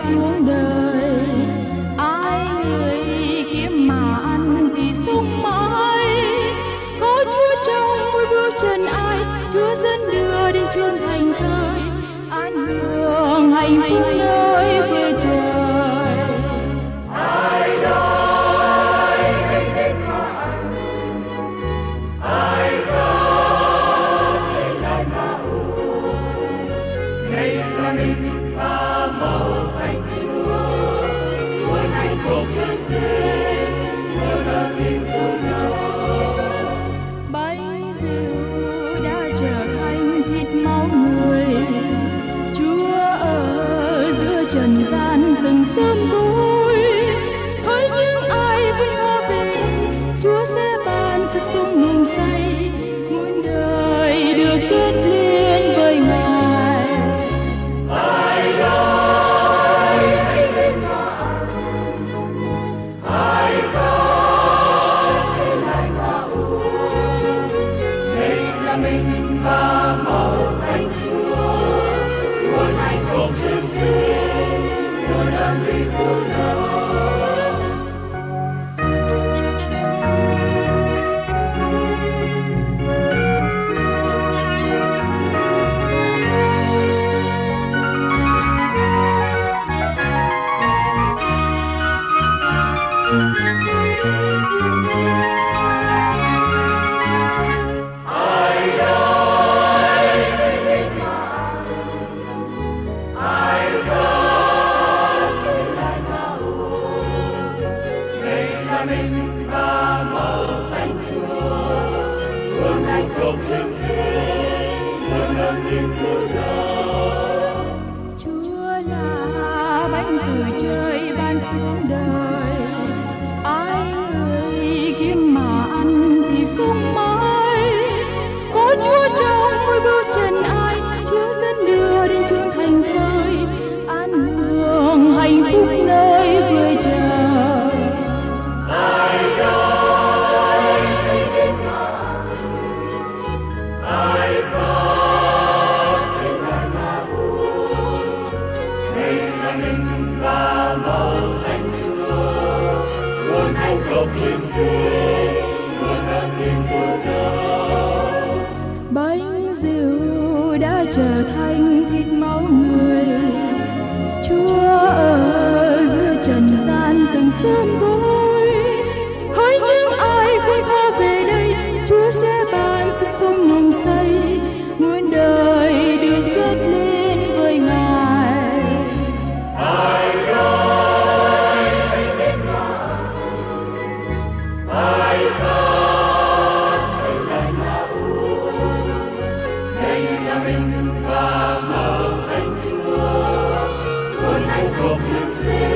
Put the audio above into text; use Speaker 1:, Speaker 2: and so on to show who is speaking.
Speaker 1: xuống đời. Ai người kiếm mà ăn thì sống mãi. Có Chúa trong mỗi bước chân ai, Chúa dẫn đưa đến chốn thành thơi, an hưởng hạnh phúc nơi quê trời.
Speaker 2: Ai đói hãy đến mà ăn, ai có thể lại mà uống. Đây là mình và màu thành Chúa, nguồn hạnh phúc chân sinh, nguồn ơn tình của nhau.
Speaker 1: Bánh rượu đã trở thành thịt máu người, Chúa ở giữa trần gian từng sớm tối. Hỡi những ai vinh hoa về, Chúa sẽ ban sức sống nồng say, muôn đời được kết liên với Ngài.
Speaker 2: Ai đói hãy đến mà ăn, ai có thể lại mà uống. Đây là mình và màu thành Chúa, nguồn hạnh phúc chân sinh, nguồn ơn tình của nhau. Ai đói hãy đến mà ăn, ai có thể lại mà uống. Đây là mình và màu thành Chúa, nguồn hạnh phúc chân sinh, nguồn ơn tình của nhau.
Speaker 1: Chúa là bánh từ trời ban xuống đời. Ai người kiếm mà ăn thì sống mãi. Có Chúa trong mỗi bước chân ai, Chúa dẫn đưa đến chốn thành thơi, an hưởng hạnh phúc nơi quê trời.
Speaker 2: Ai đói hãy đến mà ăn, ai có thể lại mà uống. Đây là mình và màu thành Chúa, nguồn hạnh phúc chân sinh, nguồn ơn tình của nhau.
Speaker 1: Bánh rượu đã trở thành thịt máu người, Chúa ở giữa trần gian từng sớm tối. Hỡi những ai khôn khó về đây, Chúa sẽ ban sức sống nồng say, muôn đời được kết liên với Ngài.
Speaker 2: Ai đói hãy đến mà ăn, ai có thể lại mà uống. Đây là mình và màu thành Chúa, nguồn hạnh phúc chân sinh,